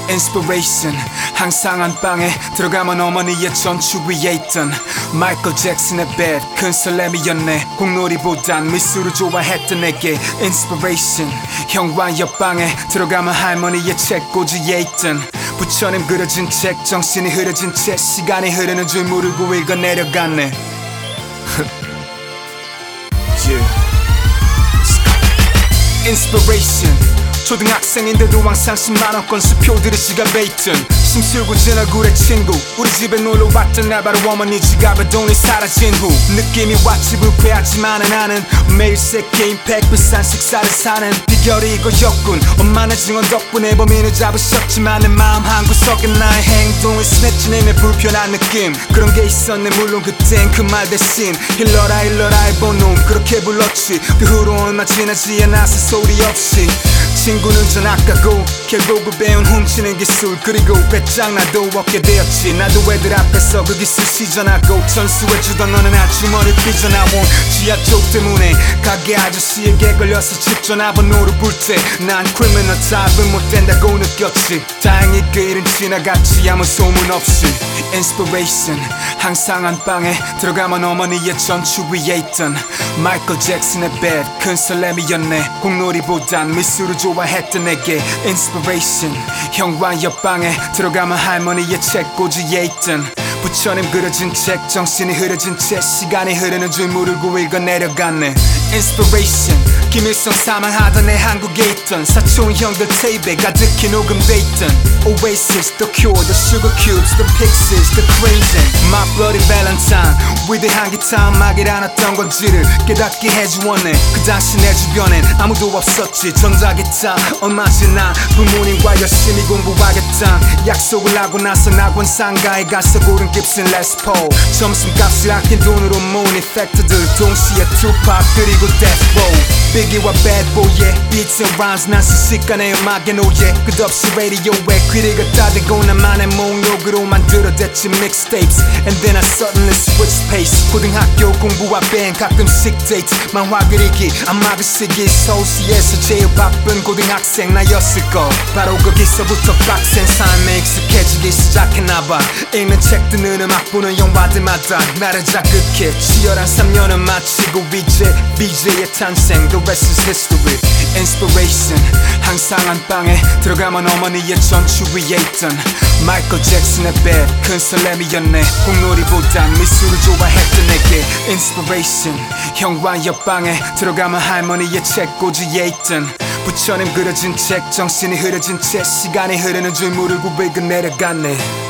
Inspiration 항상 안방에 들어가면 어머니의 전추 위에 있던 마이클 잭슨의 bed 큰 설렘이었네. 공놀이보단 미술을 좋아했던 내게 Inspiration 형과 옆방에 들어가면 할머니의 책꽂이에 있던 부처님 그려진 책 정신이 흐려진 채 시간이 흐르는 줄 모르고 읽어 내려갔네. Yeah. Inspiration 초등학생인데도 항상 10만원권 수표들의 지갑에 있던 심술궂은 얼굴의 친구 우리 집에 놀러왔던 날 바로 어머니 지갑에 돈이 사라진 후 느낌이 왔지 불쾌하지만은 나는 매일 새끼 임팩 비싼 식사를 사는 비결이 이거였군. 엄마는 증언 덕분에 범인을 잡으셨지만 내 마음 한구석에 나의 행동을 스냅치는 불편한 느낌 그런 게 있었네. 물론 그땐 그 말 대신 힐러라 해본 놈 그렇게 불렀지. 그 후로 얼마 지나지 않아서 소리 없이 친구는 전학가고 결국은 배운 훔치는 기술 그리고 배짱나도 얻게 되었지. 나도 애들 앞에서 그 기술 시전하고 전수해주던 어느 날 주머니를 삐져나온 지하철 때문에 가게 아저씨에게 걸려서 집 전화번호를 부를 때 난 criminal type은 못 된다고 느꼈지. 다행히 그 일은 지나갔지 아무 소문 없이. Inspiration 항상 안방에 들어가면 어머니의 전추 위에 있던 마이클 잭슨의 bed 큰 설렘이었네. 공놀이보단 미술을 좋아했던 내게 Inspiration 형과 옆방에 들어가면 할머니의 책꽂이에 있던 부처님 그려진 책 정신이 흐려진 채 시간이 흐르는 줄 모르고 읽어 내려갔네. Inspiration 김일성 사망하던 내 한국에 있던 사촌 형들 테이프에 가득히 녹음돼 있던 Oasis, The Cure, The Sugar Cubes, The Pixies, The Crazy My Bloody Valentine 위대한 기타 음악이 않았던 건지를 깨닫게 해주었네. 그 당시 내 주변엔 아무도 없었지. 전자기타 얼마 지나 부모님과 열심히 공부하겠다 약속을 하고 나서 낙원 상가에 가서 고른 깁슨 레스포 점심값을 아낀 돈으로 모은 이펙트들 동시에 투팍 그리고 데스로 비기와 배드보이의 beats and rhymes 난 순식간에 음악에 노예 끝없이 라디오에 귀를 갖다 대고 나만의 목록으로 만들어댔지 mixtapes and then I suddenly switched pace. 고등학교 공부와 밴 가끔씩 데이트 만화 그리기 아마 그 시기 서울시에서 제일 바쁜 고등학생 나였을걸. 바로 거기서부터 빡센 삶에 익숙해지기 시작했나봐. 읽는 책 듣는 음악 보는 영화들마다 나를 자극해 치열한 3년을 마치고 이제 BJ의 탄생 The rest is history. Inspiration 항상 안방에 들어가면 어머니의 전추 위에 있던 마이클 잭슨의 bed 큰 설렘이었네. 공놀이보단 미술을 좋아했던 내게 Inspiration 형과 옆방에 들어가면 할머니의 책꽂이에 있던 부처님 그려진 책 정신이 흐려진 채 시간이 흐르는 줄 모르고 읽어 내려갔네.